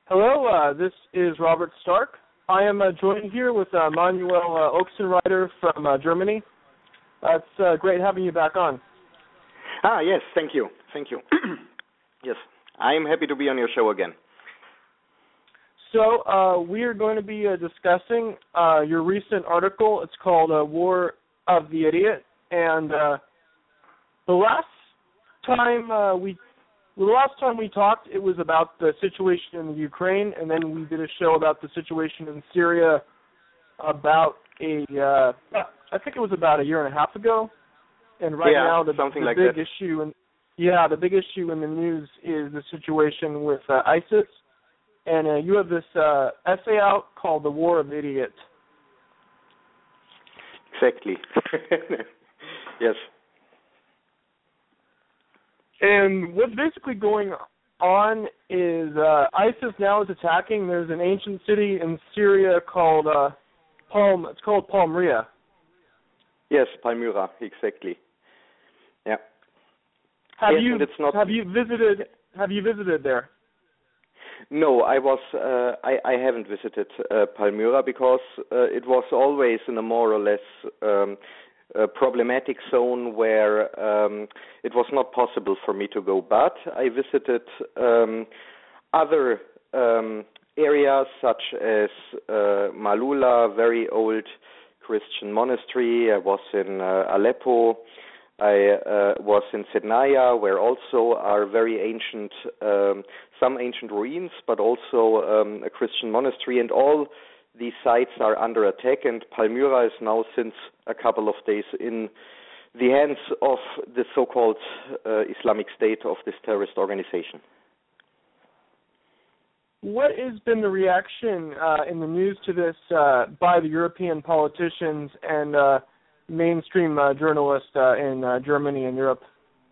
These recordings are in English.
Hello, this is Robert Stark. I am joined here with Manuel Oxenreider from Germany. It's great having you back on. Yes, thank you. Yes, I'm happy to be on your show again. So we are going to be discussing your recent article. It's called War of the Idiot. And the last time we talked, it was about the situation in the Ukraine, and then we did a show about the situation in Syria about I think it was about a year and a half ago. And right now, the big issue in the news is the situation with ISIS. And you have this essay out called The War of the Idiot. Exactly. Yes. And what's basically going on is ISIS now is attacking. There's an ancient city in Syria called Palmyra. Yes, Palmyra, exactly. Yeah. Have you visited there? No, I haven't visited Palmyra because it was always in a more or less problematic zone where it was not possible for me to go. But I visited other areas such as Malula, very old Christian monastery. I was in Aleppo. I was in Sednaya, where also are very ancient, some ancient ruins, but also a Christian monastery, and all these sites are under attack, and Palmyra is now since a couple of days in the hands of the so-called Islamic State of this terrorist organization. What has been the reaction in the news to this by the European politicians and mainstream journalists in Germany and Europe?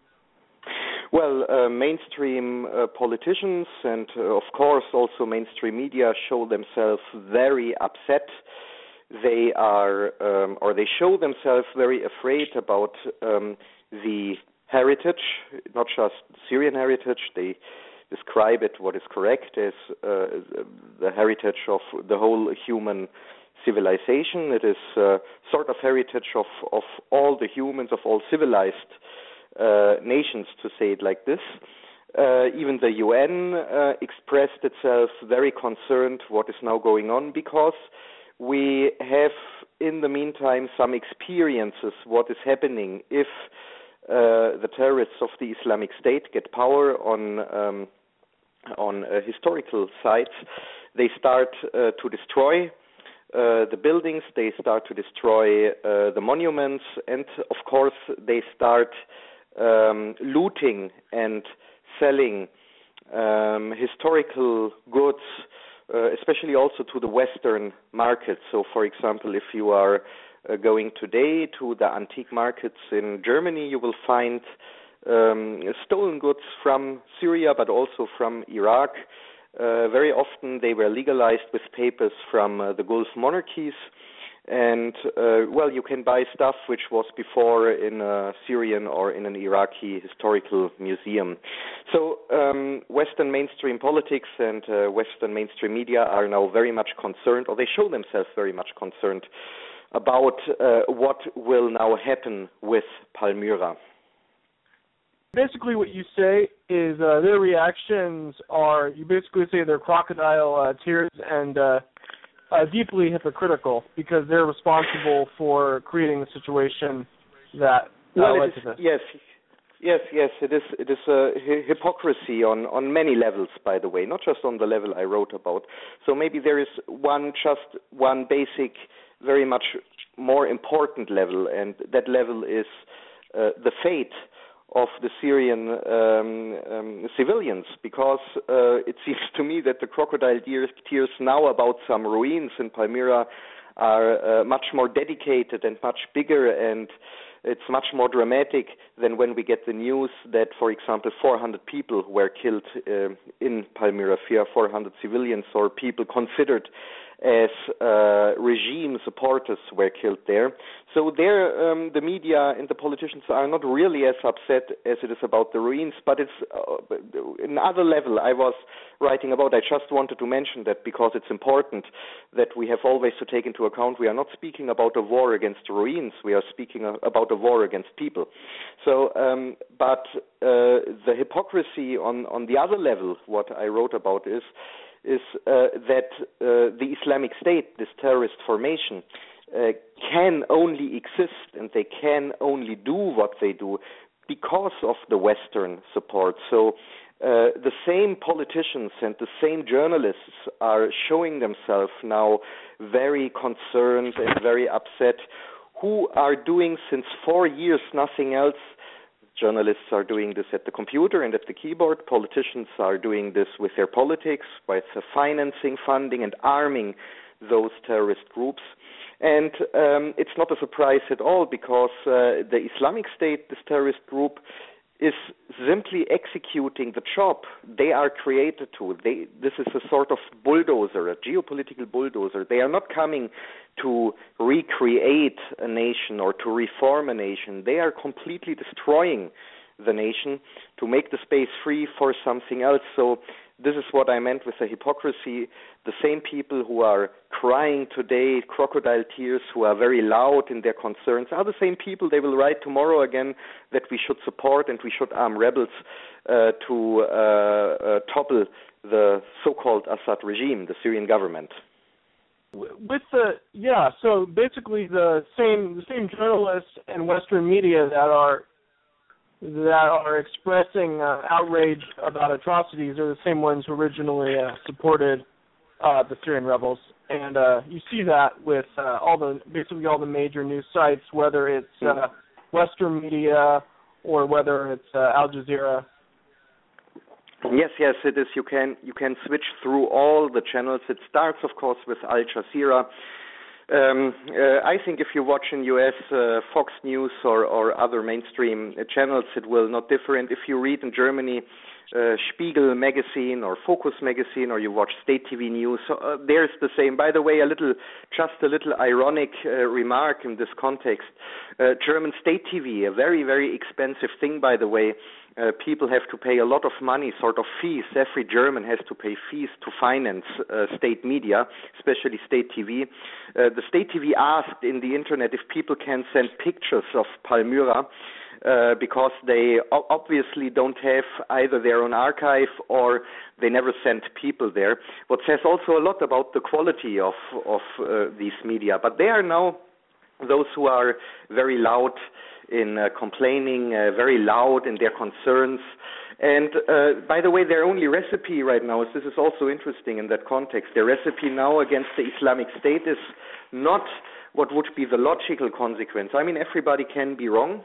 Well, mainstream politicians and, of course, also mainstream media show themselves very upset. They are, or they show themselves very afraid about the heritage, not just Syrian heritage. They describe it, what is correct, as the heritage of the whole human civilization. It is sort of heritage of all the humans, of all civilized nations, to say it like this. Even the UN expressed itself very concerned what is now going on, because we have in the meantime some experiences what is happening if the terrorists of the Islamic State get power on historical sites. They start to destroy the buildings, they start to destroy the monuments, and of course they start looting and selling historical goods, especially also to the Western markets. So, for example, if you are going today to the antique markets in Germany, you will find stolen goods from Syria, but also from Iraq. Very often they were legalized with papers from the Gulf monarchies. And, well, you can buy stuff which was before in a Syrian or in an Iraqi historical museum. So Western mainstream politics and Western mainstream media are now very much concerned, or they show themselves very much concerned, about what will now happen with Palmyra. Basically what you say is their reactions are, you basically say they're crocodile tears and deeply hypocritical, because they're responsible for creating the situation that led to this. Yes, it is hypocrisy on many levels, by the way, not just on the level I wrote about. So maybe there is one basic, very much more important level, and that level is the fate of the Syrian civilians, because it seems to me that the crocodile tears now about some ruins in Palmyra are much more dedicated and much bigger, and it's much more dramatic than when we get the news that, for example, 400 people were killed in Palmyra, 400 civilians or people considered as regime supporters were killed there. So there, the media and the politicians are not really as upset as it is about the ruins, but it's another level I was writing about. I just wanted to mention that because it's important that we have always to take into account we are not speaking about a war against the ruins, we are speaking about a war against people. So, but the hypocrisy on the other level, what I wrote about is that the Islamic State, this terrorist formation, can only exist and they can only do what they do because of the Western support. So the same politicians and the same journalists are showing themselves now very concerned and very upset, who are doing since 4 years nothing else. Journalists are doing this at the computer and at the keyboard. Politicians are doing this with their politics, with financing, funding, and arming those terrorist groups. And it's not a surprise at all because the Islamic State, this terrorist group, is simply executing the job they are created to. This is a sort of bulldozer, a geopolitical bulldozer. They are not coming to recreate a nation or to reform a nation. They are completely destroying the nation to make the space free for something else. So this is what I meant with the hypocrisy. The same people who are crying today, crocodile tears, who are very loud in their concerns, are the same people they will write tomorrow again that we should support and we should arm rebels to topple the so-called Assad regime, the Syrian government. So basically the same journalists and Western media that are expressing outrage about atrocities are the same ones who originally supported the Syrian rebels, and you see that with basically all the major news sites, whether it's Western media or whether it's Al Jazeera. Yes, it is. You can switch through all the channels. It starts, of course, with Al Jazeera. I think if you watch in US Fox News or other mainstream channels, it will not differ. And if you read in Germany Spiegel magazine or Focus magazine, or you watch State TV News, there's the same. By the way, just a little ironic remark in this context. German State TV, a very, very expensive thing, by the way. People have to pay a lot of money, sort of fees. Every German has to pay fees to finance state media, especially State TV. The State TV asked in the internet if people can send pictures of Palmyra because they obviously don't have either their own archive or they never sent people there. What says also a lot about the quality of these media. But they are now those who are very loud in complaining, very loud in their concerns. And by the way, their only recipe right now, this is also interesting in that context, their recipe now against the Islamic State is not what would be the logical consequence. I mean, everybody can be wrong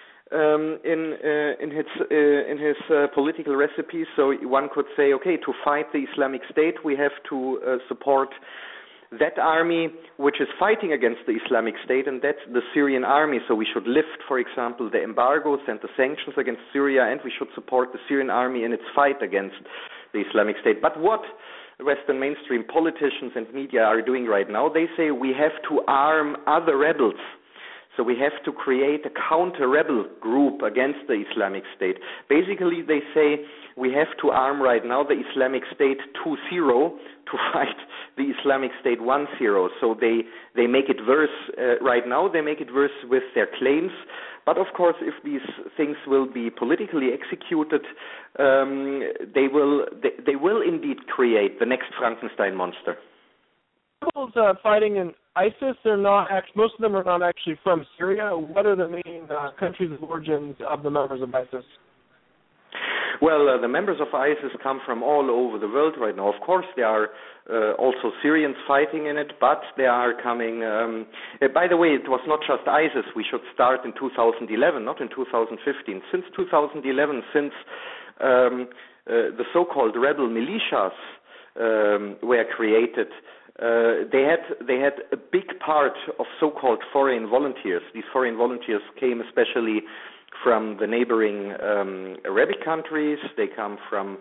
in his political recipe. So one could say, okay, to fight the Islamic State, we have to support that army which is fighting against the Islamic State, and that's the Syrian army. So we should lift, for example, the embargoes and the sanctions against Syria, and we should support the Syrian army in its fight against the Islamic State. But what Western mainstream politicians and media are doing right now, they say we have to arm other rebels. So we have to create a counter-rebel group against the Islamic State. Basically, they say we have to arm right now the Islamic State 2.0 to fight the Islamic State 1.0. So they make it worse right now. They make it worse with their claims. But of course, if these things will be politically executed, they will indeed create the next Frankenstein monster. Fighting in ISIS, most of them are not actually from Syria. What are the main countries of origins of the members of ISIS? Well, the members of ISIS come from all over the world right now. Of course, there are also Syrians fighting in it, but they are coming... by the way, it was not just ISIS. We should start in 2011, not in 2015. Since 2011, since the so-called rebel militias were created, they had a big part of so-called foreign volunteers. These foreign volunteers came especially from the neighboring Arabic countries. They come from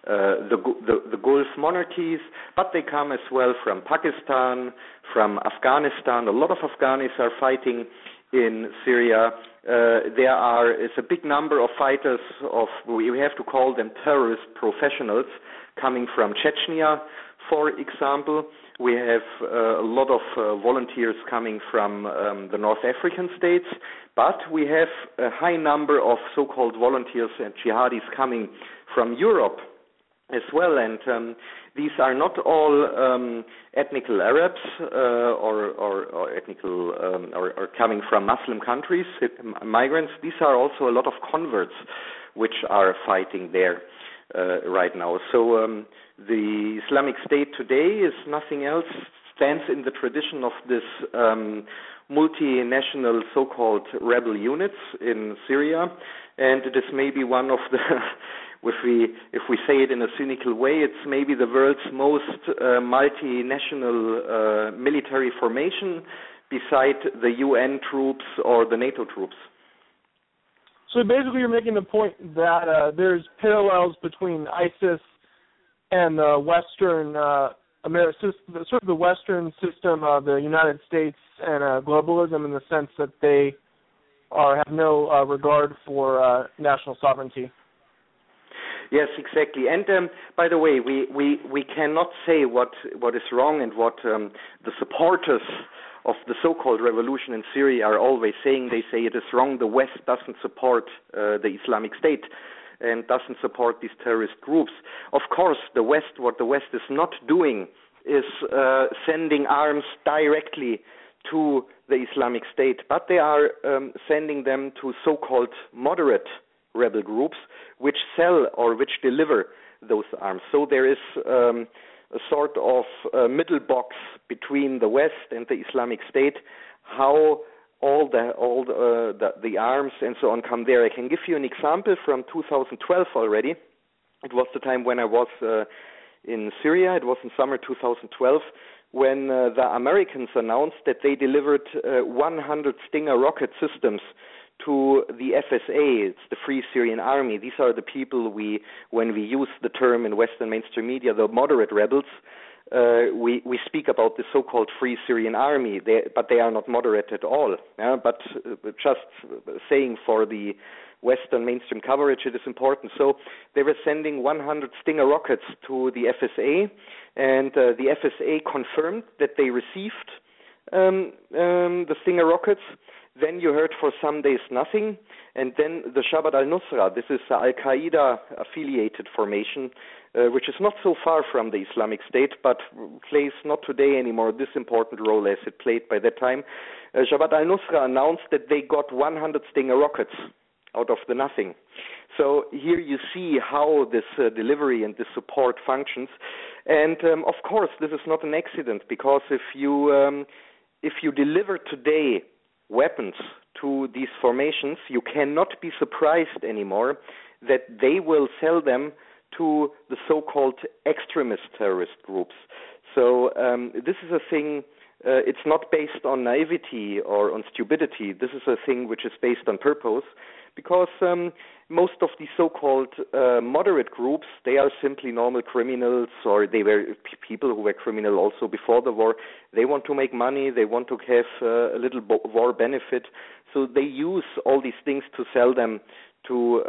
the Gulf monarchies, but they come as well from Pakistan, from Afghanistan. A lot of Afghans are fighting in Syria. There is a big number of fighters we have to call them terrorist professionals, coming from Chechnya, for example. We have a lot of volunteers coming from the North African states, but we have a high number of so-called volunteers and jihadis coming from Europe as well, and these are not all ethnical Arabs or ethnical or coming from Muslim countries, migrants. These are also a lot of converts which are fighting there right now. So the Islamic State today is nothing else, stands in the tradition of this multinational so-called rebel units in Syria, and it is maybe one of the if we say it in a cynical way, it's maybe the world's most multinational military formation beside the UN troops or the NATO troops. So basically you're making the point that there's parallels between ISIS and the Western, sort of the Western system of the United States and globalism, in the sense that they have no regard for national sovereignty. Yes, exactly. And by the way, we cannot say what is wrong and what the supporters of the so-called revolution in Syria are always saying. They say it is wrong. The West doesn't support the Islamic State and doesn't support these terrorist groups. Of course, what the West is not doing is sending arms directly to the Islamic State, but they are sending them to so-called moderate rebel groups which sell or which deliver those arms. So there is a sort of middle box between the West and the Islamic State, how all the arms and so on come there. I can give you an example from 2012 already. It was the time when I was in Syria. It was in summer 2012 when the Americans announced that they delivered 100 Stinger rocket systems to the FSA. It's the Free Syrian Army. These are the people when we use the term in Western mainstream media, the moderate rebels, we speak about the so-called Free Syrian Army, but they are not moderate at all. But just saying for the Western mainstream coverage, it is important. So they were sending 100 Stinger rockets to the FSA, and the FSA confirmed that they received the Stinger rockets. Then you heard for some days nothing, and then the Jabhat al-Nusra, this is the Al-Qaeda-affiliated formation, which is not so far from the Islamic State, but plays not today anymore this important role as it played by that time. Jabhat al-Nusra announced that they got 100 Stinger rockets out of the nothing. So here you see how this delivery and this support functions. And of course, this is not an accident, because if you deliver today weapons to these formations, you cannot be surprised anymore that they will sell them to the so-called extremist terrorist groups. So this is a thing, it's not based on naivety or on stupidity. This is a thing which is based on purpose, because most of the so-called moderate groups, they are simply normal criminals, or they were people who were criminal also before the war. They want to make money, they want to have a little war benefit, so they use all these things to sell them to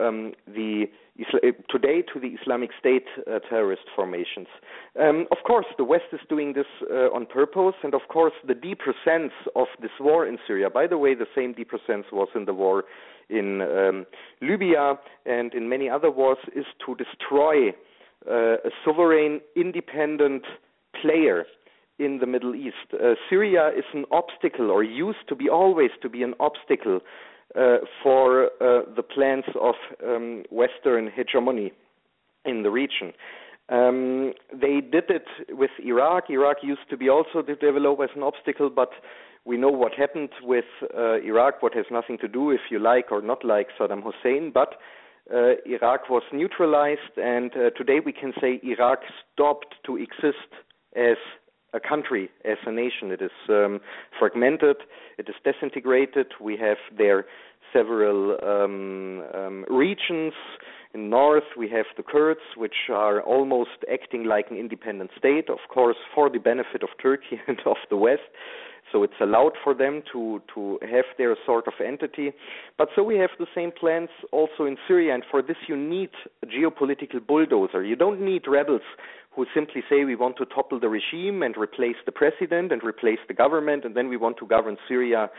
today to the Islamic State terrorist formations. Of course, the West is doing this on purpose, and of course, the deeper sense of this war in Syria, by the way, the same deeper sense was in the war in Libya and in many other wars, is to destroy a sovereign, independent player in the Middle East. Syria is an obstacle, or used to be always to be an obstacle for the plans of Western hegemony in the region. They did it with Iraq. Iraq used to be also developed as an obstacle, but we know what happened with Iraq, what has nothing to do, if you like or not like, Saddam Hussein, but Iraq was neutralized, and today we can say Iraq stopped to exist as a country, as a nation. It is fragmented, it is disintegrated. We have there several regions In north, we have the Kurds, which are almost acting like an independent state, of course, for the benefit of Turkey and of the West. So it's allowed for them to have their sort of entity. But so we have the same plans also in Syria, and for this you need a geopolitical bulldozer. You don't need rebels who simply say we want to topple the regime and replace the president and replace the government, and then we want to govern Syria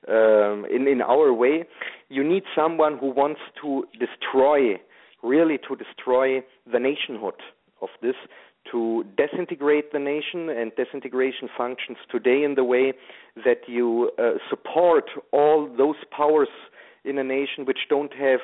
in our way. You need someone who wants to really destroy the nationhood of this, to disintegrate the nation, and disintegration functions today in the way that you support all those powers in a nation which don't have,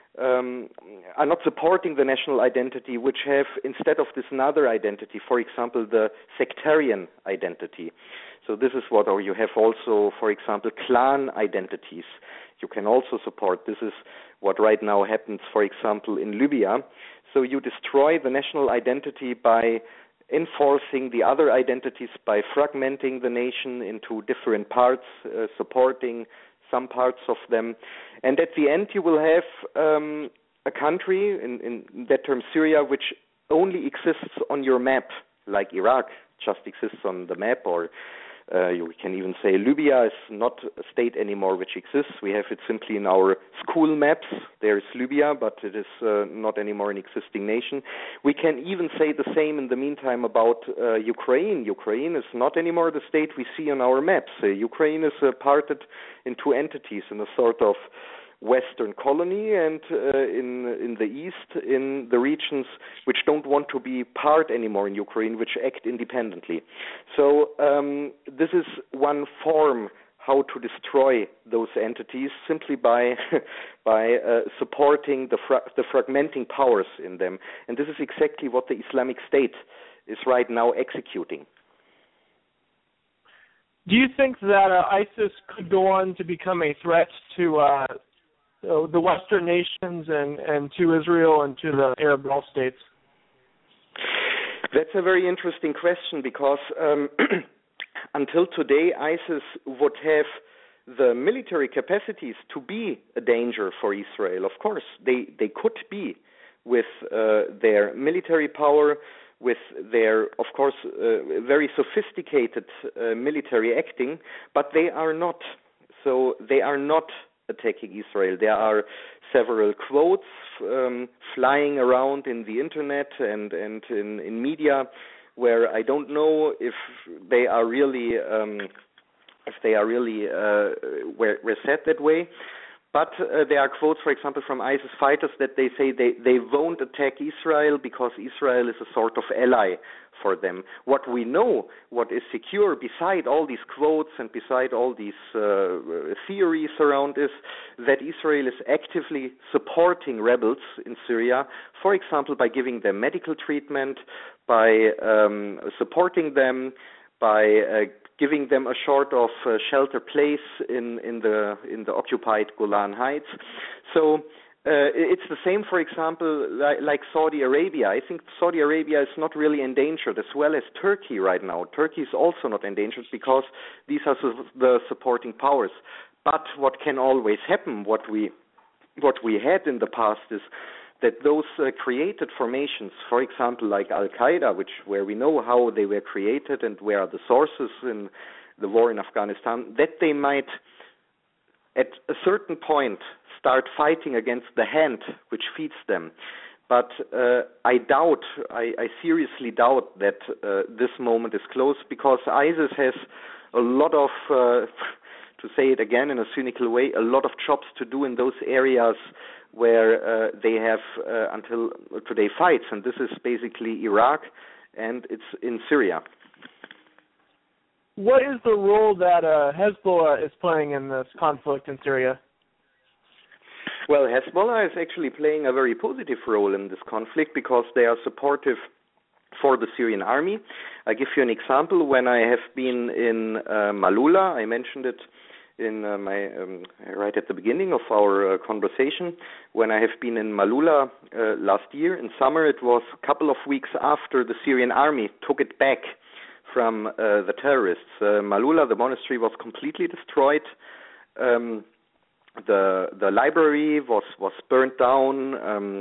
are not supporting the national identity, which have instead of this another identity, for example, the sectarian identity. So this is what, or you have also, for example, clan identities. You can also support. This is what right now happens, for example, in Libya. So you destroy the national identity by enforcing the other identities, by fragmenting the nation into different parts, supporting some parts of them. And at the end you will have a country, in that term Syria, which only exists on your map, like Iraq just exists on the map, or you can even say Libya is not a state anymore which exists. We have it simply in our school maps. There is Libya, but it is not anymore an existing nation. We can even say the same in the meantime about Ukraine. Ukraine is not anymore the state we see on our maps. Ukraine is parted in two entities, in a sort of Western colony, and in the east, in the regions which don't want to be part anymore in Ukraine, which act independently. So this is one form how to destroy those entities, simply by supporting the fragmenting powers in them. And this is exactly what the Islamic State is right now executing. Do you think that ISIS could go on to become a threat to the Western nations and to Israel and to the Arab Gulf states? That's a very interesting question, because until today ISIS would have the military capacities to be a danger for Israel. Of course, they could be, with their military power, with their, of course, very sophisticated military acting, but they are not. So they are not attacking Israel. There are several quotes flying around in the internet and in media, where I don't know if they are really were said that way. But there are quotes, for example, from ISIS fighters that they say they won't attack Israel because Israel is a sort of ally for them. What we know, what is secure, beside all these quotes and beside all these theories around, is that Israel is actively supporting rebels in Syria, for example, by giving them medical treatment, by supporting them, by giving them a sort of shelter place in the occupied Golan Heights. So it's the same, for example, like Saudi Arabia. I think Saudi Arabia is not really endangered, as well as Turkey right now. Turkey is also not endangered because these are the supporting powers. But what can always happen, what we had in the past, is that those created formations, for example, like Al-Qaeda, where we know how they were created and where are the sources in the war in Afghanistan, that they might, at a certain point, start fighting against the hand which feeds them. But I seriously doubt that this moment is close, because ISIS has a lot of, to say it again in a cynical way, a lot of jobs to do in those areas where they have until today fights, and this is basically Iraq, and it's in Syria. What is the role that Hezbollah is playing in this conflict in Syria? Well, Hezbollah is actually playing a very positive role in this conflict, because they are supportive for the Syrian army. I give you an example. When I have been in Malula, I mentioned it in my right at the beginning of our conversation. When I have been in Malula last year in summer, it was a couple of weeks after the Syrian army took it back from the terrorists. Malula, the monastery, was completely destroyed. The library was burnt down.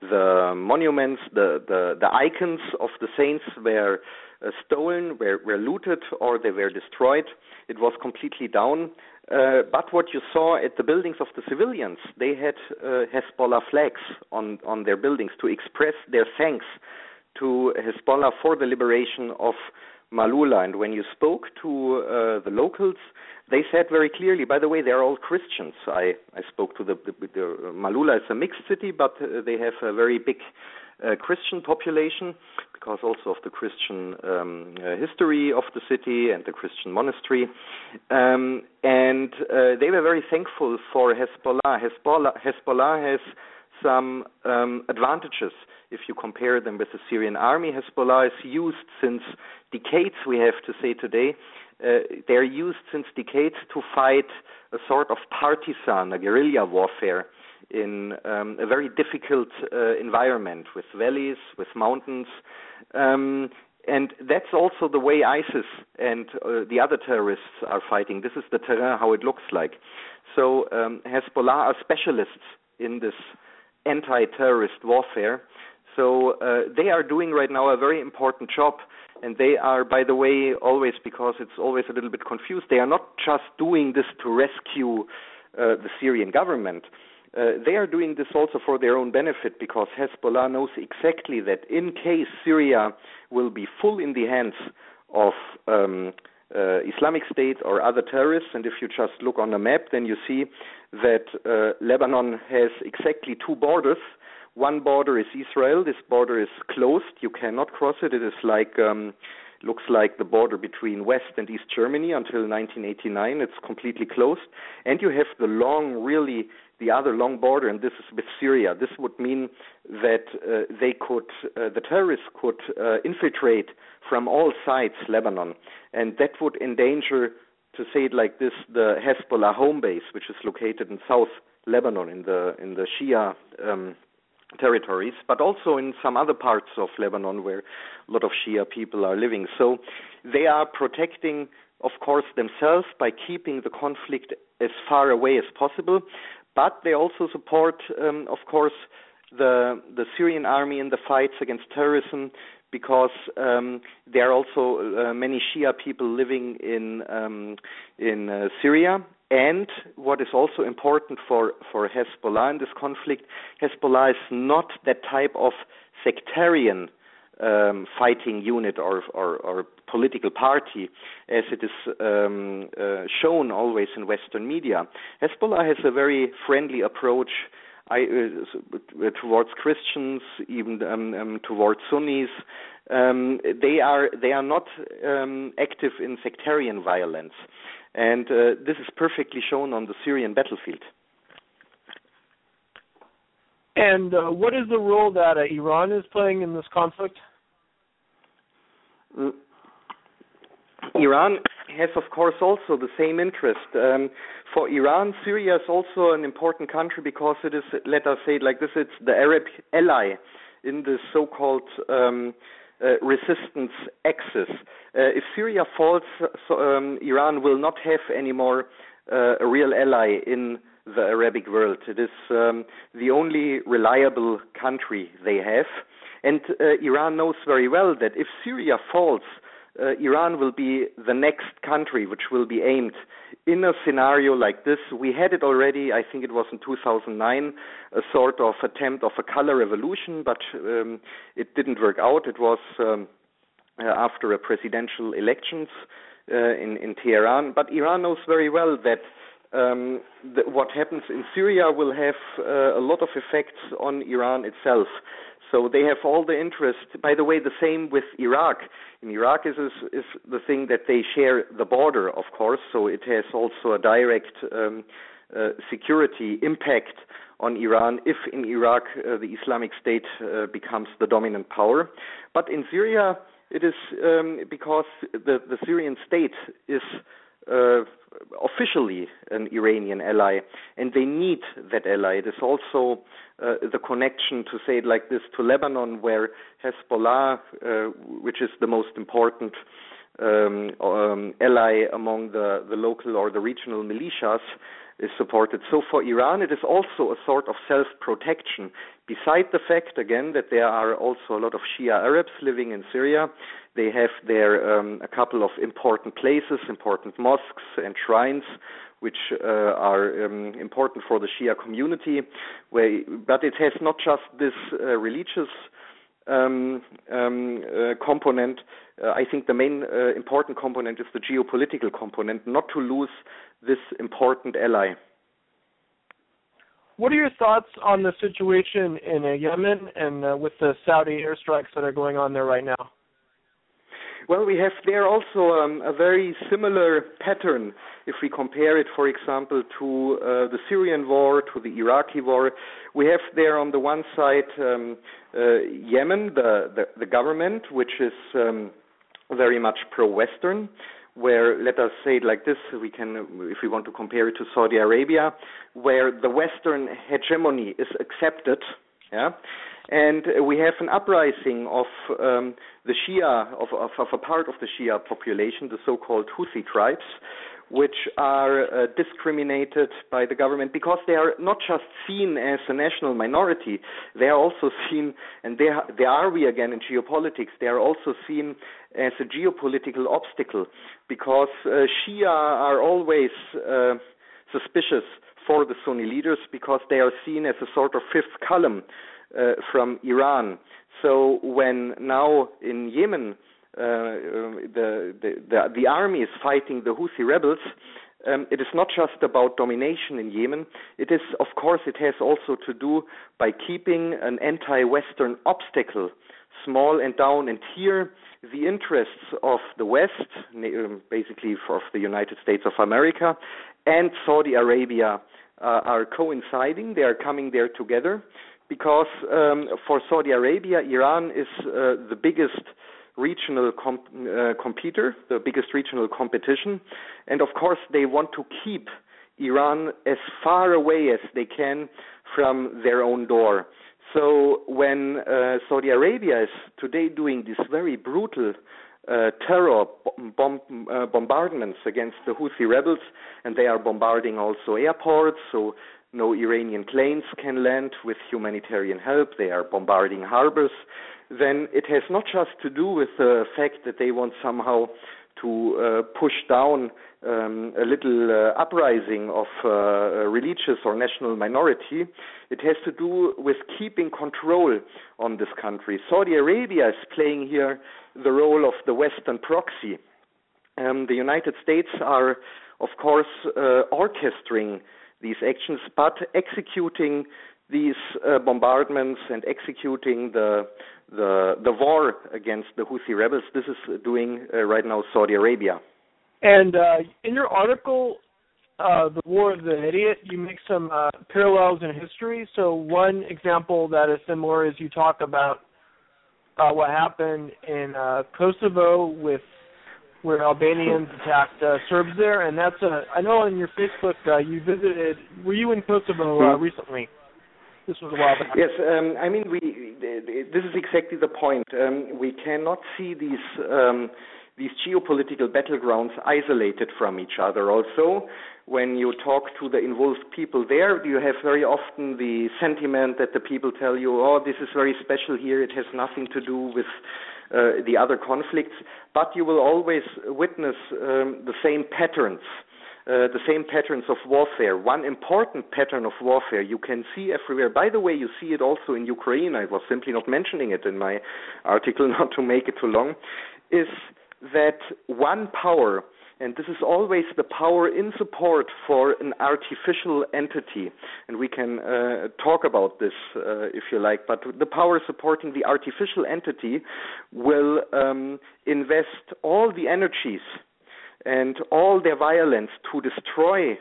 the monuments, the icons of the saints were stolen, were looted, or they were destroyed. It was completely down. But what you saw at the buildings of the civilians, they had Hezbollah flags on their buildings to express their thanks to Hezbollah for the liberation of Malula. And when you spoke to the locals, they said very clearly, by the way, they're all Christians. I spoke to the Malula is a mixed city, but they have a very big Christian population because also of the Christian history of the city and the Christian monastery. And they were very thankful for Hezbollah. Hezbollah has some advantages if you compare them with the Syrian army. Hezbollah is used since decades, we have to say today. They're used since decades to fight a sort of partisan, a guerrilla warfare in a very difficult environment with valleys, with mountains. And that's also the way ISIS and the other terrorists are fighting. This is the terrain, how it looks like. So Hezbollah are specialists in this anti-terrorist warfare. So they are doing right now a very important job. And they are, by the way, always, because it's always a little bit confused, they are not just doing this to rescue the Syrian government. They are doing this also for their own benefit, because Hezbollah knows exactly that in case Syria will be full in the hands of Islamic State or other terrorists, and if you just look on the map, then you see that Lebanon has exactly two borders. One border is Israel. This border is closed. You cannot cross it. It is like looks like the border between West and East Germany until 1989. It's completely closed. And you have the other long border, and this is with Syria. This would mean that the terrorists could infiltrate from all sides Lebanon, and that would endanger, to say it like this, the Hezbollah home base, which is located in South Lebanon in the Shia territories, but also in some other parts of Lebanon where a lot of Shia people are living. So they are protecting, of course, themselves by keeping the conflict as far away as possible, but they also support, of course, the Syrian army in the fights against terrorism, because there are also many Shia people living in Syria. And what is also important for Hezbollah in this conflict, Hezbollah is not that type of sectarian fighting unit or political party as it is shown always in Western media. Hezbollah has a very friendly approach towards Christians, even towards Sunnis. They are not active in sectarian violence. And this is perfectly shown on the Syrian battlefield. And what is the role that Iran is playing in this conflict? Iran has, of course, also the same interest. For Iran, Syria is also an important country because it is, let us say it like this, it's the Arab ally in the so-called resistance axis. If Syria falls, Iran will not have anymore a real ally in the Arabic world. It is the only reliable country they have. And Iran knows very well that if Syria falls, Iran will be the next country which will be aimed in a scenario like this. We had it already, I think it was in 2009, a sort of attempt of a color revolution, but it didn't work out. It was after a presidential elections in Tehran. But Iran knows very well that what happens in Syria will have a lot of effects on Iran itself. So they have all the interest. By the way, the same with Iraq. In Iraq is the thing that they share the border, of course, so it has also a direct security impact on Iran if in Iraq the Islamic State becomes the dominant power. But in Syria, it is because the Syrian state is officially an Iranian ally, and they need that ally. It is also the connection, to say it like this, to Lebanon, where Hezbollah, which is the most important ally among the local or the regional militias, is supported. So for Iran, it is also a sort of self-protection, Beside the fact, again, that there are also a lot of Shia Arabs living in Syria, they have there a couple of important places, important mosques and shrines, which are important for the Shia community. But it has not just this religious component. I think the main important component is the geopolitical component, not to lose this important ally. What are your thoughts on the situation in Yemen and with the Saudi airstrikes that are going on there right now? Well, we have there also a very similar pattern if we compare it, for example, to the Syrian war, to the Iraqi war. We have there on the one side Yemen, the government, which is very much pro-Western, where, let us say it like this, we can, if we want to compare it to Saudi Arabia, where the Western hegemony is accepted, yeah, and we have an uprising of the Shia, of a part of the Shia population, the so-called Houthi tribes, which are discriminated by the government because they are not just seen as a national minority, they are also seen, and there are we again in geopolitics, they are also seen as a geopolitical obstacle because Shia are always suspicious for the Sunni leaders because they are seen as a sort of fifth column from Iran. So when now in Yemen the army is fighting the Houthi rebels, it is not just about domination in Yemen. It is, of course, it has also to do by keeping an anti-Western obstacle small and down. And here, the interests of the West, basically of the United States of America, and Saudi Arabia are coinciding. They are coming there together because for Saudi Arabia, Iran is the biggest regional competitor, the biggest regional competition, and of course they want to keep Iran as far away as they can from their own door. So when Saudi Arabia is today doing this very brutal terror bombardments against the Houthi rebels, and they are bombarding also airports, so no Iranian planes can land with humanitarian help, they are bombarding harbors, then it has not just to do with the fact that they want somehow to push down a little uprising of a religious or national minority. It has to do with keeping control on this country. Saudi Arabia is playing here the role of the Western proxy. The United States are, of course, orchestrating these actions, but executing these bombardments and executing the war against the Houthi rebels. This is doing right now Saudi Arabia. And in your article, The War of the Idiot, you make some parallels in history. So one example that is similar is you talk about what happened in Kosovo where Albanians attacked Serbs there, and that's I know on your Facebook you visited. Were you in Kosovo recently? This was a while back. Yes, I mean this is exactly the point. We cannot see these geopolitical battlegrounds isolated from each other. Also, when you talk to the involved people there, you have very often the sentiment that the people tell you, oh, this is very special here, it has nothing to do with the other conflicts, but you will always witness the same patterns of warfare. One important pattern of warfare you can see everywhere. By the way, you see it also in Ukraine. I was simply not mentioning it in my article, not to make it too long, is that one power, and this is always the power in support for an artificial entity, and we can talk about this if you like, but the power supporting the artificial entity will invest all the energies and all their violence to destroy,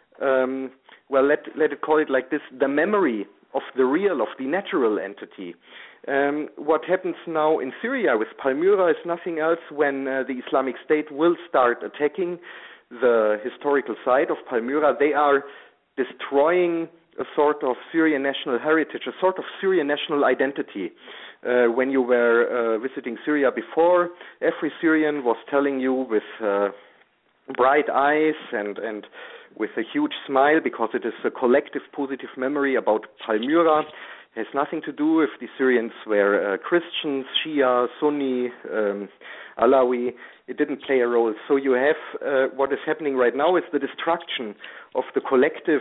let it call it like this, the memory of the real, of the natural entity. What happens now in Syria with Palmyra is nothing else when the Islamic State will start attacking the historical site of Palmyra. They are destroying a sort of Syrian national heritage, a sort of Syrian national identity. When you were visiting Syria before, every Syrian was telling you with bright eyes and with a huge smile because it is a collective positive memory about Palmyra. It has nothing to do if the Syrians were Christians, Shia, Sunni, Alawi. It didn't play a role. So you have what is happening right now is the destruction of the collective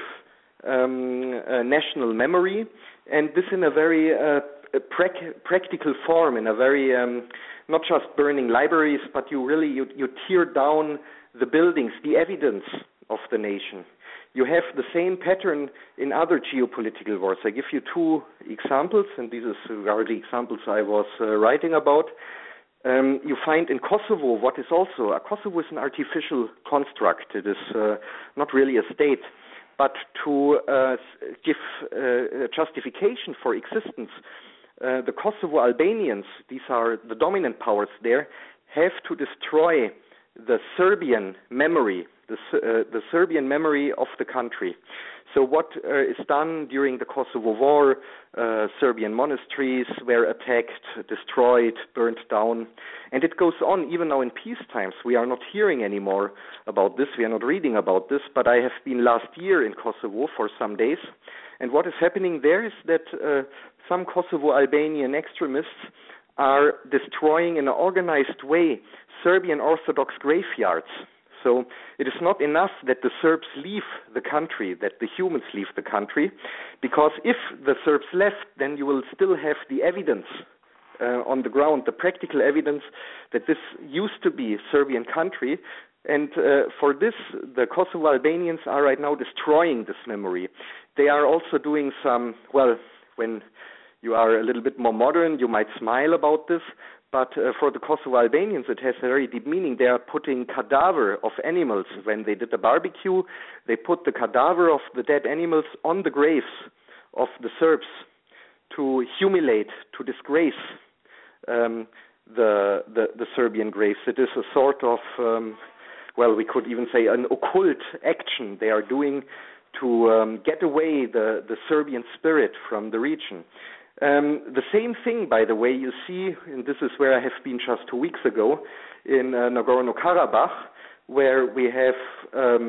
national memory, and this in a very practical form, in a very not just burning libraries, but you tear down the buildings, the evidence of the nation. You have the same pattern in other geopolitical wars. I give you two examples, and these are the examples I was writing about. You find in Kosovo what is also, Kosovo is an artificial construct. It is not really a state. But to give justification for existence, the Kosovo Albanians, these are the dominant powers there, have to destroy the Serbian memory, the Serbian memory of the country. So what is done during the Kosovo War, Serbian monasteries were attacked, destroyed, burnt down, and it goes on even now in peace times. We are not hearing anymore about this, we are not reading about this, but I have been last year in Kosovo for some days, and what is happening there is that some Kosovo Albanian extremists are destroying in an organized way Serbian Orthodox graveyards. So it is not enough that the Serbs leave the country, that the humans leave the country, because if the Serbs left, then you will still have the evidence on the ground, the practical evidence that this used to be a Serbian country. And for this, the Kosovo Albanians are right now destroying this memory. They are also doing some, well, when you are a little bit more modern, you might smile about this, but for the Kosovo Albanians, it has a very deep meaning. They are putting cadaver of animals. When they did the barbecue, they put the cadaver of the dead animals on the graves of the Serbs to humiliate, to disgrace the Serbian graves. It is a sort of, well, we could even say an occult action they are doing to get away the Serbian spirit from the region. The same thing, by the way, you see, and this is where I have been just 2 weeks ago, in Nagorno-Karabakh, where we have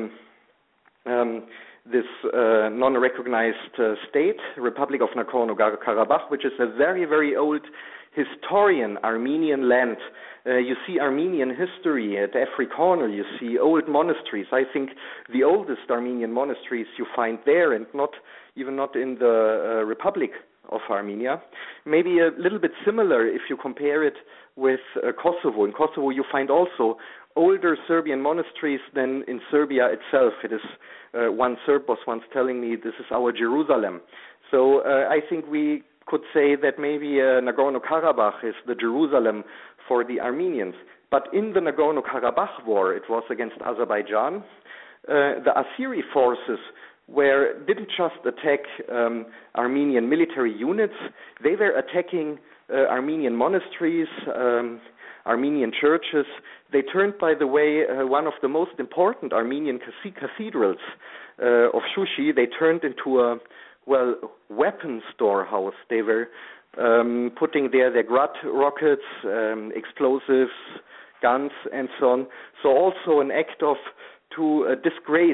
this non-recognized state, Republic of Nagorno-Karabakh, which is a very, very old historian Armenian land. You see Armenian history at every corner. You see old monasteries. I think the oldest Armenian monasteries you find there, and not in the Republic of Armenia. Maybe a little bit similar if you compare it with Kosovo. In Kosovo you find also older Serbian monasteries than in Serbia itself. It is one Serb was once telling me, this is our Jerusalem. So I think we could say that maybe Nagorno-Karabakh is the Jerusalem for the Armenians. But in the Nagorno-Karabakh war, it was against Azerbaijan, the Azeri forces didn't just attack Armenian military units, they were attacking Armenian monasteries, Armenian churches. They turned, by the way, one of the most important Armenian cathedrals of Shushi, they turned into a, well, weapon storehouse. They were putting there their Grad rockets, explosives, guns, and so on. So also an act of to disgrace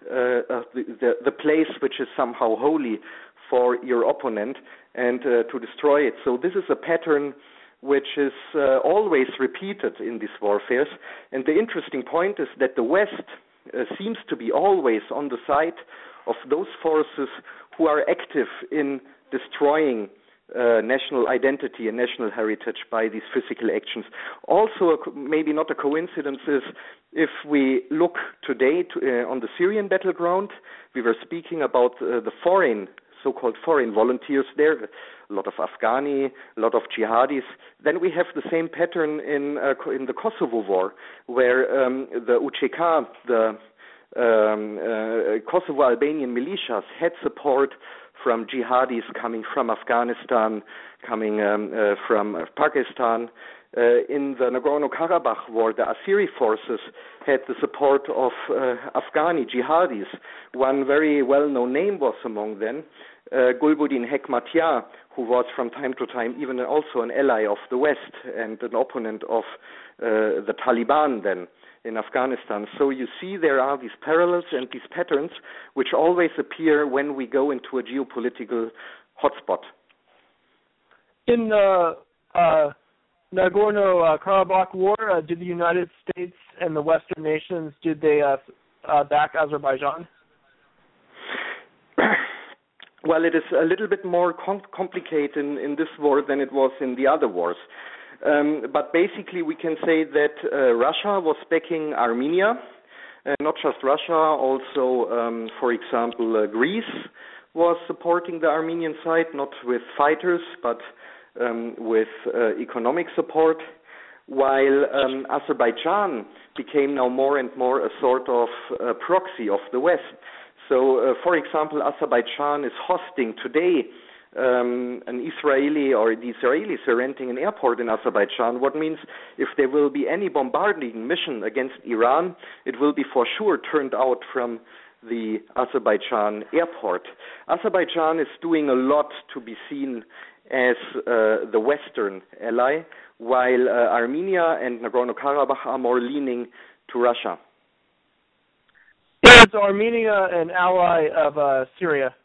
the place which is somehow holy for your opponent and to destroy it. So this is a pattern which is always repeated in these warfares. And the interesting point is that the West seems to be always on the side of those forces who are active in destroying national identity and national heritage by these physical actions. Also, maybe not a coincidence is if we look today on the Syrian battleground, we were speaking about the so-called foreign volunteers there, a lot of Afghani, a lot of jihadis. Then we have the same pattern in the Kosovo war, where the UÇK, the Kosovo Albanian militias, had support from jihadis coming from Afghanistan, coming from Pakistan. In the Nagorno-Karabakh war, the Azeri forces had the support of Afghani jihadis. One very well-known name was among them, Gulbuddin Hekmatyar, who was from time to time even also an ally of the West and an opponent of the Taliban then in Afghanistan. So you see there are these parallels and these patterns which always appear when we go into a geopolitical hotspot. In the Nagorno-Karabakh war, did the United States and the Western nations, did they back Azerbaijan? Well, it is a little bit more complicated in this war than it was in the other wars. But basically we can say that Russia was backing Armenia, not just Russia, also, for example, Greece was supporting the Armenian side, not with fighters, but with economic support, while Azerbaijan became now more and more a sort of proxy of the West. So, for example, Azerbaijan is hosting today an Israeli, or the Israelis are renting an airport in Azerbaijan, what means if there will be any bombarding mission against Iran, it will be for sure turned out from the Azerbaijan airport. Azerbaijan is doing a lot to be seen as the Western ally, while Armenia and Nagorno-Karabakh are more leaning to Russia. Is Armenia an ally of Syria?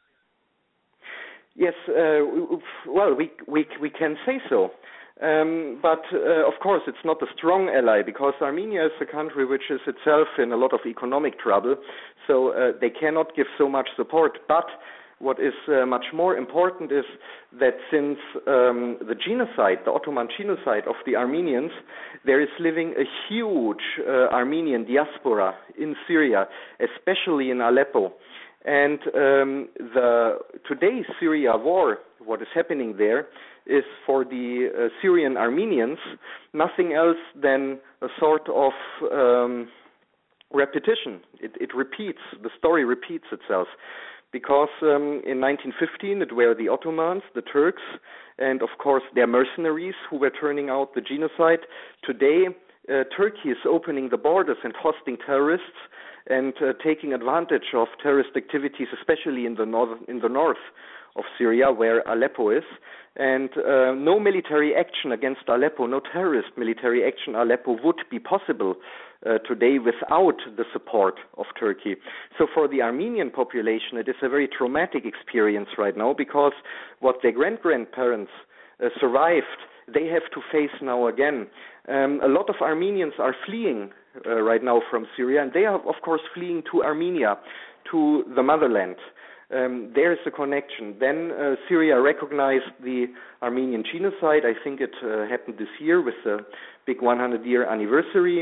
Yes, well, we can say so. But of course, it's not a strong ally, because Armenia is a country which is itself in a lot of economic trouble, so they cannot give so much support. But what is much more important is that since the genocide, the Ottoman genocide of the Armenians, there is living a huge Armenian diaspora in Syria, especially in Aleppo. And today's Syria war, what is happening there, is for the Syrian Armenians nothing else than a sort of repetition. It repeats, the story repeats itself. Because in 1915 it were the Ottomans, the Turks, and of course their mercenaries who were turning out the genocide. Today, Turkey is opening the borders and hosting terrorists and taking advantage of terrorist activities, especially in the north of Syria, where Aleppo is. And no military action against Aleppo, no terrorist military action Aleppo would be possible today without the support of Turkey. So for the Armenian population, it is a very traumatic experience right now, because what their grandparents survived, they have to face now again. A lot of Armenians are fleeing right now from Syria, and they are, of course, fleeing to Armenia, to the motherland. There is a connection. Then Syria recognized the Armenian genocide. I think it happened this year with the big 100-year anniversary.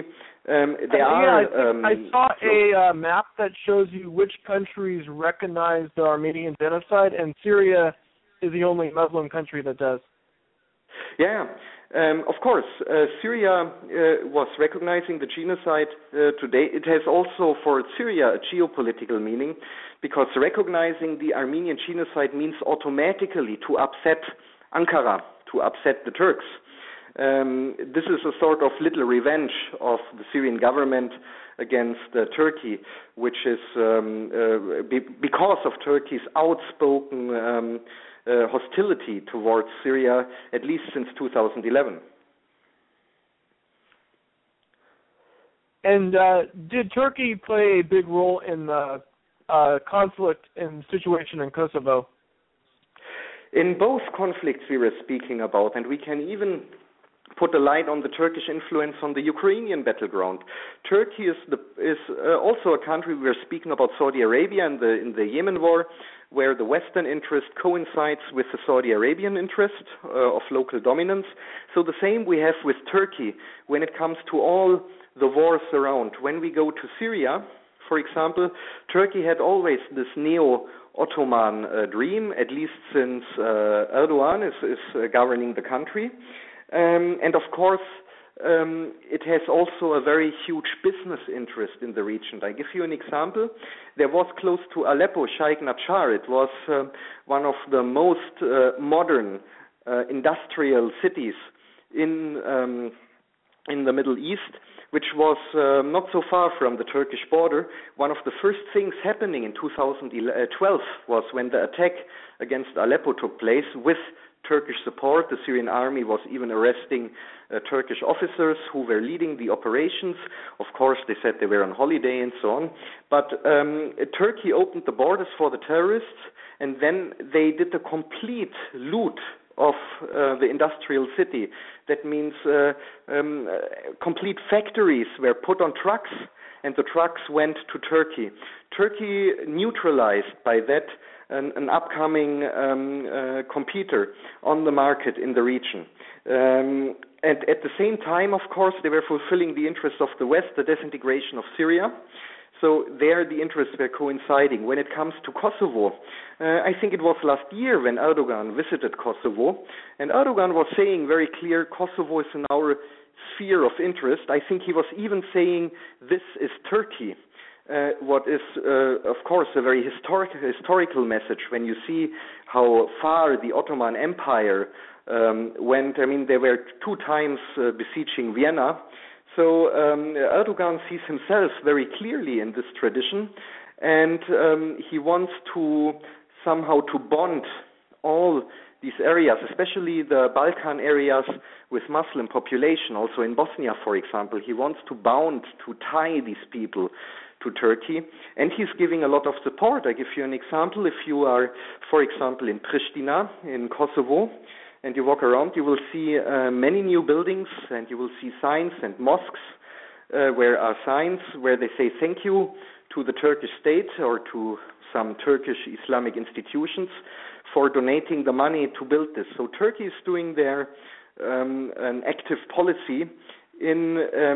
I saw a map that shows you which countries recognize the Armenian genocide, and Syria is the only Muslim country that does. Yeah, of course. Syria was recognizing the genocide today. It has also for Syria a geopolitical meaning, because recognizing the Armenian genocide means automatically to upset Ankara, to upset the Turks. This is a sort of little revenge of the Syrian government against Turkey, which is because of Turkey's outspoken hostility towards Syria, at least since 2011. And did Turkey play a big role in the conflict and situation in Kosovo? In both conflicts we were speaking about, and we can even put a light on the Turkish influence on the Ukrainian battleground. Turkey is also a country, we were speaking about Saudi Arabia in the Yemen war, where the Western interest coincides with the Saudi Arabian interest of local dominance. So the same we have with Turkey when it comes to all the wars around. When we go to Syria, for example, Turkey had always this neo-Ottoman dream, at least since Erdogan is governing the country. And of course, it has also a very huge business interest in the region. I give you an example. There was close to Aleppo, Sheikh Nachar. It was one of the most modern industrial cities in the Middle East, which was not so far from the Turkish border. One of the first things happening in 2012 was when the attack against Aleppo took place with Turkish support. The Syrian army was even arresting Turkish officers who were leading the operations. Of course, they said they were on holiday and so on. But Turkey opened the borders for the terrorists, and then they did a complete loot of the industrial city. That means complete factories were put on trucks, and the trucks went to Turkey. Turkey neutralized by that an upcoming competitor on the market in the region. And at the same time, of course, they were fulfilling the interests of the West, the disintegration of Syria. So there the interests were coinciding. When it comes to Kosovo, I think it was last year when Erdogan visited Kosovo, and Erdogan was saying very clear, Kosovo is in our sphere of interest. I think he was even saying, this is Turkey. What is, of course, a very historical message when you see how far the Ottoman Empire went. I mean, they were 2 times besieging Vienna. So Erdogan sees himself very clearly in this tradition, and he wants to somehow to bond all these areas, especially the Balkan areas with Muslim population, also in Bosnia, for example. He wants to bound, to tie these people to Turkey, and he's giving a lot of support. I give you an example. If you are, for example, in Pristina, in Kosovo, and you walk around, you will see many new buildings, and you will see signs and mosques where are signs where they say thank you to the Turkish state or to some Turkish Islamic institutions for donating the money to build this. So Turkey is doing their an active policy in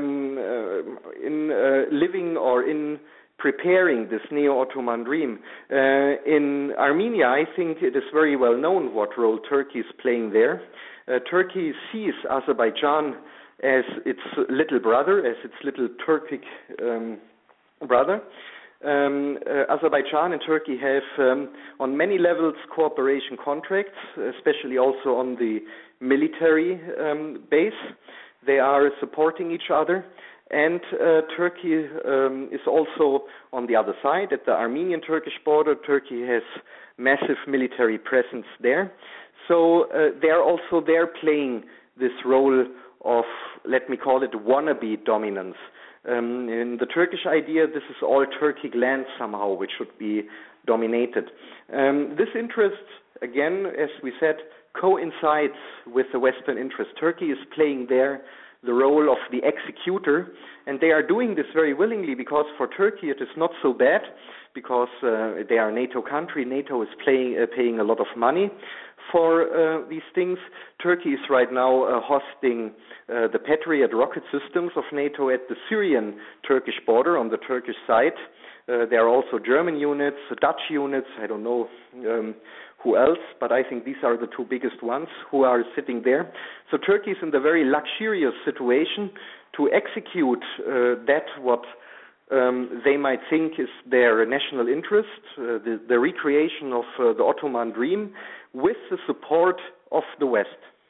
living or in preparing this neo-Ottoman dream. In Armenia, I think it is very well known what role Turkey is playing there. Turkey sees Azerbaijan as its little brother, as its little Turkic brother. Azerbaijan and Turkey have on many levels cooperation contracts, especially also on the military base. They are supporting each other, and Turkey is also on the other side at the Armenian-Turkish border. Turkey has massive military presence there, so they are also there playing this role of, let me call it, wannabe dominance. In the Turkish idea, this is all Turkic land somehow which should be dominated. This interest, again, as we said, coincides with the Western interest. Turkey is playing there the role of the executor, and they are doing this very willingly, because for Turkey it is not so bad, because they are a NATO country. NATO is paying a lot of money for these things. Turkey is right now hosting the Patriot rocket systems of NATO at the Syrian-Turkish border on the Turkish side. There are also German units, Dutch units, I don't know who else, but I think these are the 2 biggest ones who are sitting there. So Turkey is in the very luxurious situation to execute that what they might think is their national interest, the recreation of the Ottoman dream, with the support of the West.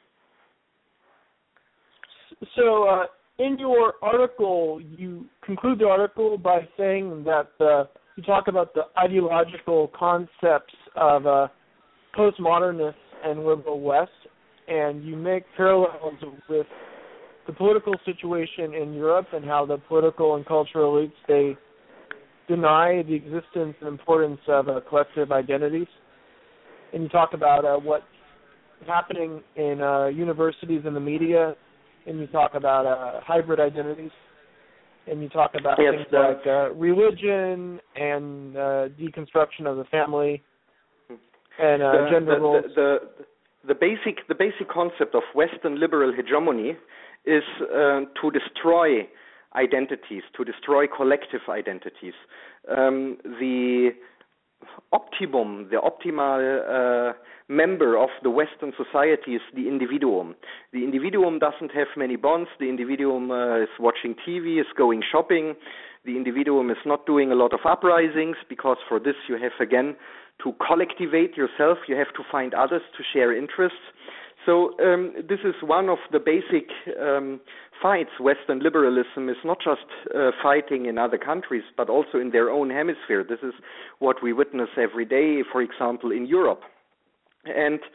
So in your article, you conclude the article by saying that you talk about the ideological concepts of postmodernists and liberal West, and you make parallels with the political situation in Europe and how the political and cultural elites, they deny the existence and importance of collective identities. And you talk about what's happening in universities and the media, and you talk about hybrid identities, and you talk about things like religion and deconstruction of the family and gender roles. The basic concept of Western liberal hegemony is to destroy identities, to destroy collective identities. The optimal member of the Western society is the individuum. The individuum doesn't have many bonds. The individuum is watching TV, is going shopping. The individuum is not doing a lot of uprisings, because for this you have, again, to collectivate yourself. You have to find others to share interests. So this is one of the basic fights. Western liberalism is not just fighting in other countries, but also in their own hemisphere. This is what we witness every day, for example, in Europe. And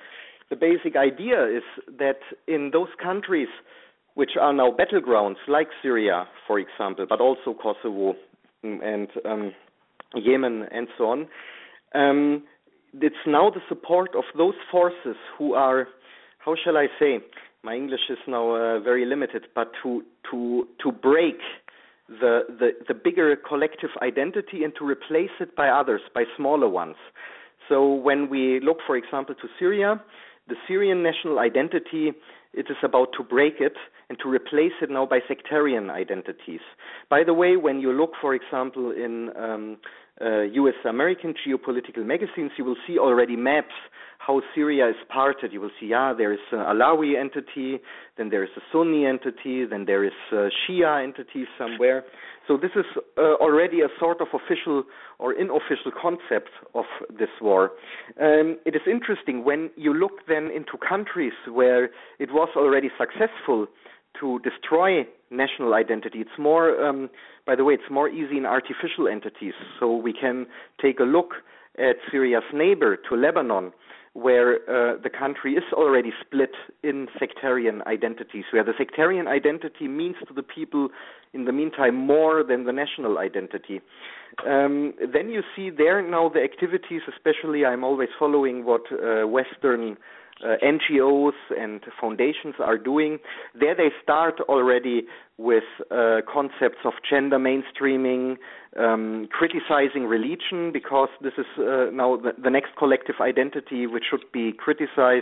the basic idea is that in those countries which are now battlegrounds, like Syria, for example, but also Kosovo and Yemen and so on, it's now the support of those forces who are, how shall I say, my English is now very limited, but to break the bigger collective identity and to replace it by others, by smaller ones. So when we look, for example, to Syria, the Syrian national identity, it is about to break it and to replace it now by sectarian identities. By the way, when you look, for example, in U.S. American geopolitical magazines, you will see already maps how Syria is parted. You will see, there is an Alawi entity, then there is a Sunni entity, then there is a Shia entity somewhere. So this is already a sort of official or unofficial concept of this war. It is interesting when you look then into countries where it was already successful to destroy national identity. It's more, by the way, it's more easy in artificial entities. So we can take a look at Syria's neighbor to Lebanon, where the country is already split in sectarian identities, where the sectarian identity means to the people in the meantime more than the national identity. Then you see there now the activities, especially I'm always following what Western NGOs and foundations are doing. There they start already with concepts of gender mainstreaming, criticizing religion, because this is now the next collective identity which should be criticized,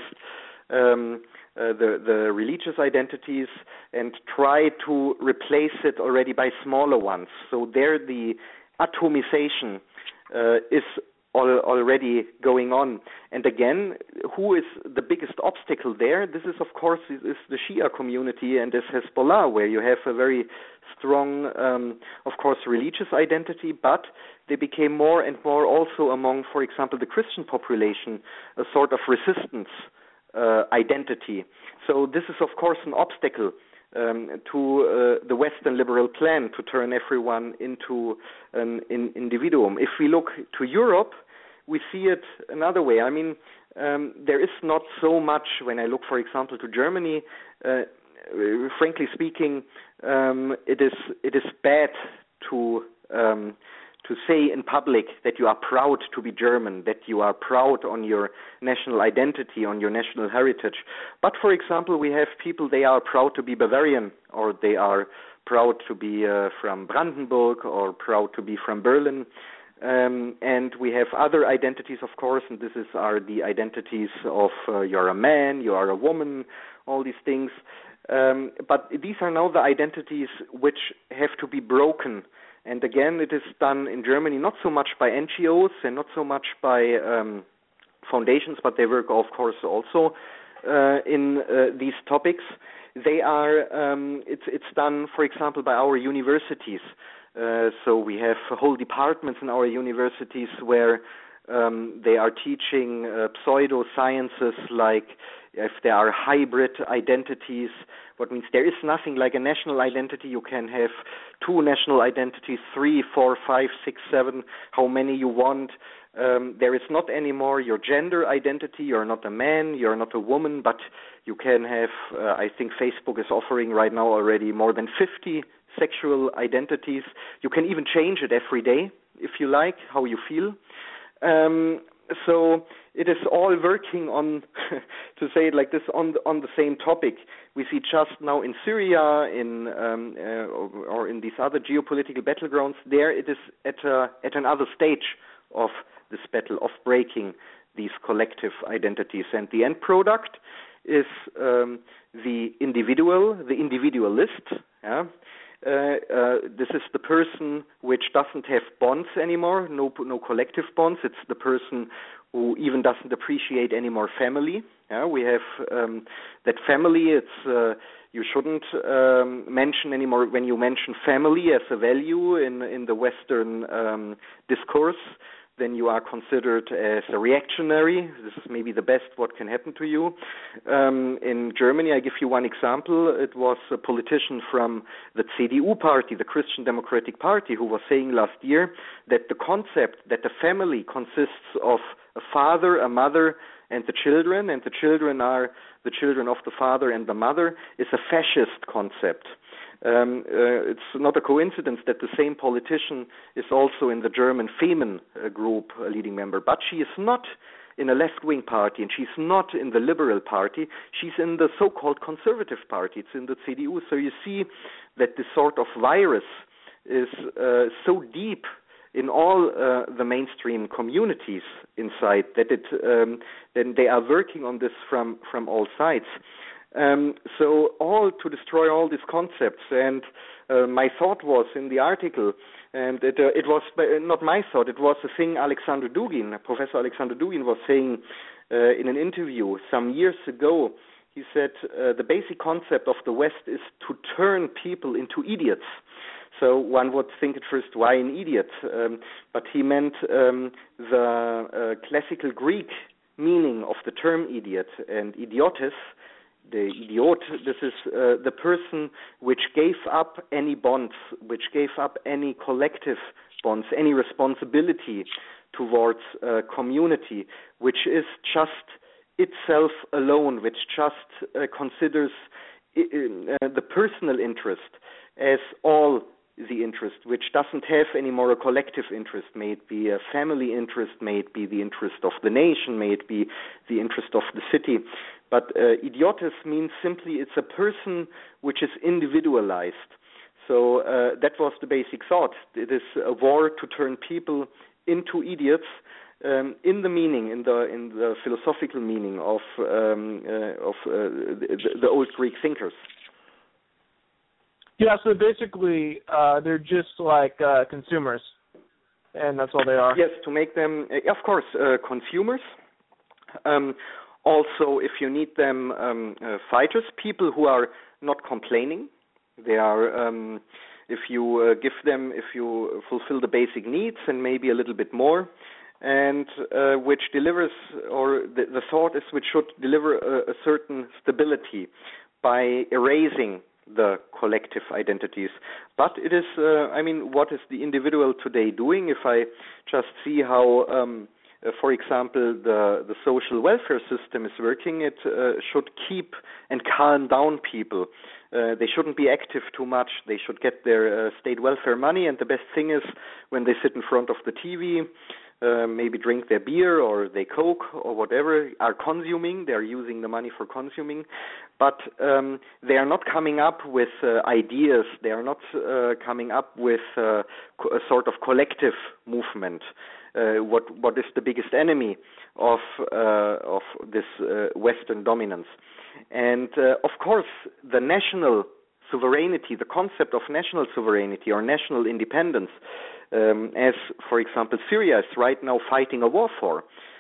the religious identities, and try to replace it already by smaller ones. So there the atomization is already going on. And again, who is the biggest obstacle there? This is, of course, is the Shia community and is Hezbollah, where you have a very strong, of course, religious identity, but they became more and more also among, for example, the Christian population, a sort of resistance identity. So this is, of course, an obstacle to the Western liberal plan to turn everyone into an individuum. If we look to Europe, we see it another way. I mean, there is not so much, when I look, for example, to Germany, frankly speaking, it is bad to say in public that you are proud to be German, that you are proud on your national identity, on your national heritage. But, for example, we have people, they are proud to be Bavarian, or they are proud to be from Brandenburg, or proud to be from Berlin. And we have other identities, of course, and are the identities of you're a man, you are a woman, all these things. But these are now the identities which have to be broken. And again, it is done in Germany not so much by NGOs and not so much by foundations, but they work, of course, also in these topics. They are. It's done, for example, by our universities. So we have whole departments in our universities where they are teaching pseudosciences, like if there are hybrid identities, what means there is nothing like a national identity. You can have two national identities, 3, 4, 5, 6, 7, how many you want. There is not anymore your gender identity. You're not a man, you're not a woman, but you can have, I think Facebook is offering right now already more than 50 sexual identities. You can even change it every day, if you like, how you feel. So it is all working on, to say it like this, on the same topic. We see just now in Syria, or in these other geopolitical battlegrounds, there it is at another stage of this battle, of breaking these collective identities. And the end product is the individual, the individualist. Yeah? This is the person which doesn't have bonds anymore, no collective bonds. It's the person who even doesn't appreciate anymore family. Yeah, we have that family. It's you shouldn't mention anymore, when you mention family as a value in the Western discourse, then you are considered as a reactionary. This is maybe the best what can happen to you. In Germany, I give you one example. It was a politician from the CDU party, the Christian Democratic Party, who was saying last year that the concept that the family consists of a father, a mother, and the children are the children of the father and the mother, is a fascist concept. It's not a coincidence that the same politician is also in the German Femen group, a leading member, but she is not in a left-wing party, and she's not in the Liberal Party. She's in the so-called Conservative Party. It's in the CDU. So you see that this sort of virus is so deep in all the mainstream communities inside that then they are working on this from all sides. So all to destroy all these concepts. And my thought was in the article, and it was not my thought, it was the thing Alexander Dugin, Professor Alexander Dugin was saying in an interview some years ago. He said the basic concept of the West is to turn people into idiots. So one would think at first, why an idiot? But he meant the classical Greek meaning of the term idiot, and idiotes. The idiot, this is the person which gave up any bonds, which gave up any collective bonds, any responsibility towards a community, which is just itself alone, which just considers the personal interest as all the interest, which doesn't have any more a collective interest, may it be a family interest, may it be the interest of the nation, may it be the interest of the city. But idiotes means simply it's a person which is individualized. So that was the basic thought. It is a war to turn people into idiots in the meaning, in the philosophical meaning of the old Greek thinkers. Yeah, so basically they're just like consumers, and that's all they are. Yes, to make them, of course, consumers. Also, if you need them, fighters, people who are not complaining. They are, if you give them, if you fulfill the basic needs and maybe a little bit more, and which delivers, or the thought is which should deliver a certain stability by erasing the collective identities. But it is, what is the individual today doing? If I just see how, for example, the social welfare system is working, it should keep and calm down people. They shouldn't be active too much. They should get their state welfare money, and the best thing is when they sit in front of the TV, maybe drink their beer or they coke or whatever, are consuming. They're using the money for consuming. But they are not coming up with ideas. They are not coming up with a sort of collective movement. What is the biggest enemy of this Western dominance? And of course, the national sovereignty, the concept of national sovereignty or national independence, as for example Syria is right now fighting a war for.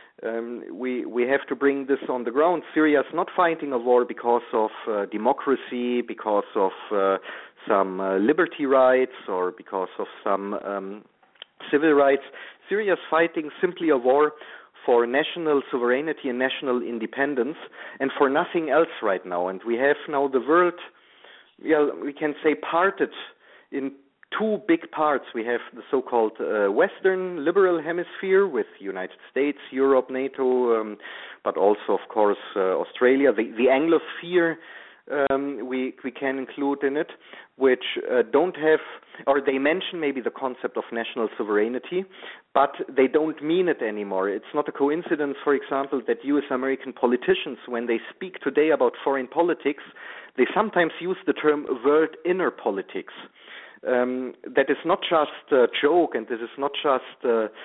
We have to bring this on the ground. Syria is not fighting a war because of democracy, because of some liberty rights, or because of some civil rights. Syria is fighting simply a war for national sovereignty and national independence, and for nothing else right now. And we have now the world, we can say, parted in two big parts. We have the so-called Western liberal hemisphere with United States, Europe, NATO, but also, of course, Australia. The Anglosphere we can include in it, which don't have, or they mention maybe the concept of national sovereignty, but they don't mean it anymore. It's not a coincidence, for example, that U.S. American politicians, when they speak today about foreign politics, they sometimes use the term world inner politics. That is not just a joke, and this is not just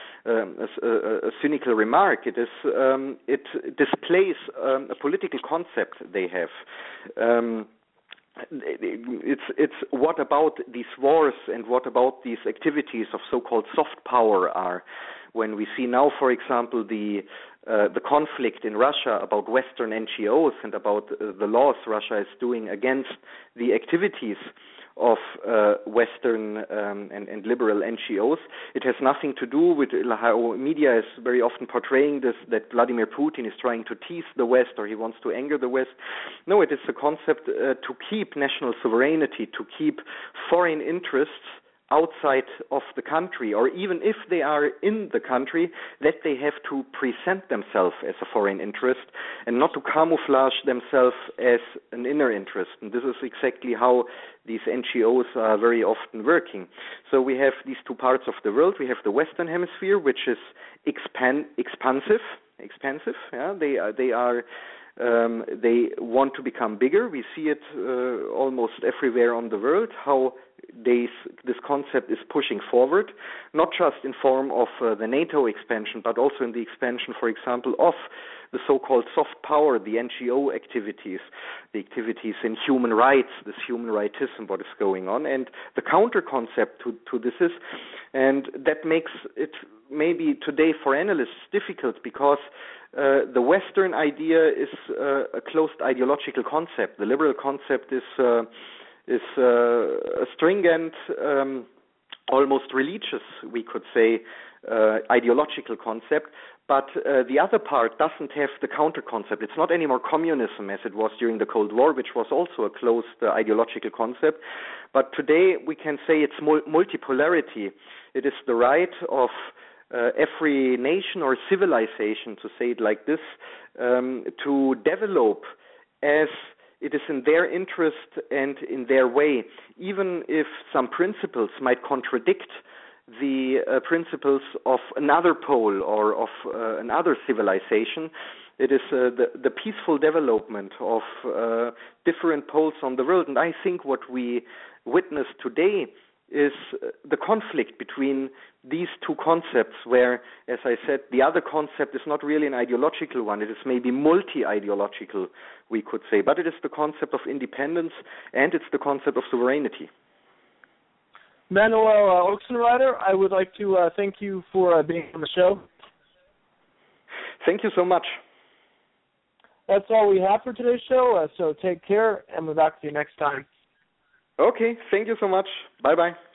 a cynical remark. It is it displays a political concept they have. It's what about these wars and what about these activities of so-called soft power are. When we see now, for example, the conflict in Russia about Western NGOs and about the laws Russia is doing against the activities of Western and liberal NGOs. It has nothing to do with how media is very often portraying this, that Vladimir Putin is trying to tease the West or he wants to anger the West. No, it is a concept to keep national sovereignty, to keep foreign interests outside of the country, or even if they are in the country, that they have to present themselves as a foreign interest and not to camouflage themselves as an inner interest. And this is exactly how these NGOs are very often working. So we have these two parts of the world. We have the Western Hemisphere, which is expansive. Yeah, they want to become bigger. We see it almost everywhere on the world, how this concept is pushing forward, not just in form of the NATO expansion, but also in the expansion, for example, of the so-called soft power, the NGO activities, the activities in human rights, this human rightism, what is going on. And the counter concept to this is, and that makes it maybe today for analysts difficult, because the Western idea is a closed ideological concept. The liberal concept is a stringent, almost religious, we could say, ideological concept. But the other part doesn't have the counter concept. It's not anymore communism as it was during the Cold War, which was also a closed ideological concept. But today we can say it's multipolarity. It is the right of every nation or civilization, to say it like this, to develop as it is in their interest and in their way, even if some principles might contradict the principles of another pole or of another civilization. It is the peaceful development of different poles on the world. And I think what we witness today is the conflict between these two concepts, where, as I said, the other concept is not really an ideological one. It is maybe multi-ideological, we could say, but it is the concept of independence and it's the concept of sovereignty. Manuel Oxenreiter, I would like to thank you for being on the show. Thank you so much. That's all we have for today's show, so take care, and we'll be back to you next time. Okay, thank you so much. Bye-bye.